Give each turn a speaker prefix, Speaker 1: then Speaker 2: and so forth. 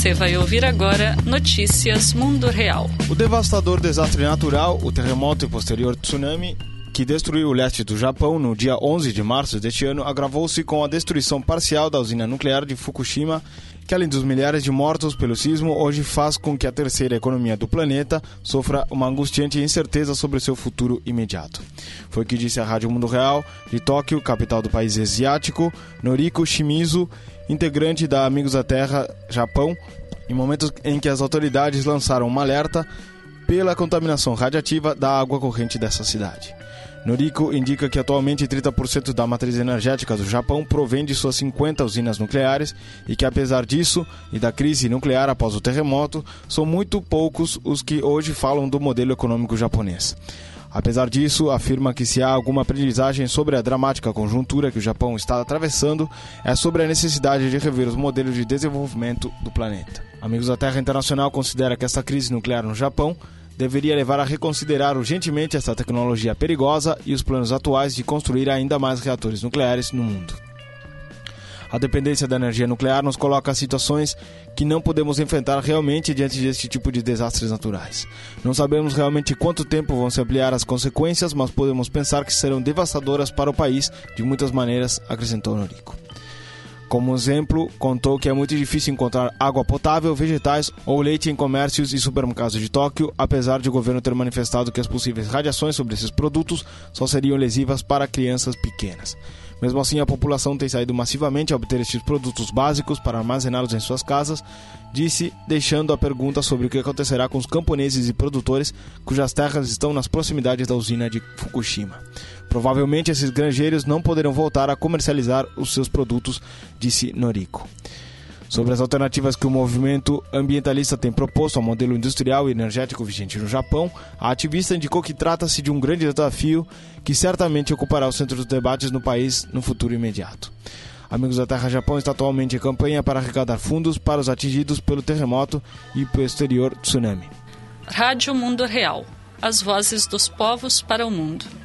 Speaker 1: Você vai ouvir agora Notícias Mundo Real.
Speaker 2: O devastador desastre natural, o terremoto e posterior tsunami, que destruiu o leste do Japão no dia 11 de março deste ano, agravou-se com a destruição parcial da usina nuclear de Fukushima, que além dos milhares de mortos pelo sismo, hoje faz com que a terceira economia do planeta sofra uma angustiante incerteza sobre seu futuro imediato. Foi o que disse a Rádio Mundo Real de Tóquio, capital do país asiático, Noriko Shimizu, integrante da Amigos da Terra Japão, em momentos em que as autoridades lançaram um alerta pela contaminação radiativa da água corrente dessa cidade. Noriko indica que atualmente 30% da matriz energética do Japão provém de suas 50 usinas nucleares e que, apesar disso e da crise nuclear após o terremoto, são muito poucos os que hoje falam do modelo econômico japonês. Apesar disso, afirma que se há alguma aprendizagem sobre a dramática conjuntura que o Japão está atravessando, é sobre a necessidade de rever os modelos de desenvolvimento do planeta. Amigos da Terra Internacional considera que esta crise nuclear no Japão deveria levar a reconsiderar urgentemente essa tecnologia perigosa e os planos atuais de construir ainda mais reatores nucleares no mundo. A dependência da energia nuclear nos coloca a situações que não podemos enfrentar realmente diante deste tipo de desastres naturais. Não sabemos realmente quanto tempo vão se ampliar as consequências, mas podemos pensar que serão devastadoras para o país de muitas maneiras, acrescentou Noriko. Como exemplo, contou que é muito difícil encontrar água potável, vegetais ou leite em comércios e supermercados de Tóquio, apesar de o governo ter manifestado que as possíveis radiações sobre esses produtos só seriam lesivas para crianças pequenas. Mesmo assim, a população tem saído massivamente a obter estes produtos básicos para armazená-los em suas casas, disse, deixando a pergunta sobre o que acontecerá com os camponeses e produtores cujas terras estão nas proximidades da usina de Fukushima. Provavelmente esses granjeiros não poderão voltar a comercializar os seus produtos, disse Noriko. Sobre as alternativas que o movimento ambientalista tem proposto ao modelo industrial e energético vigente no Japão, a ativista indicou que trata-se de um grande desafio que certamente ocupará o centro dos debates no país no futuro imediato. Amigos da Terra Japão está atualmente em campanha para arrecadar fundos para os atingidos pelo terremoto e posterior tsunami.
Speaker 1: Rádio Mundo Real. As vozes dos povos para o mundo.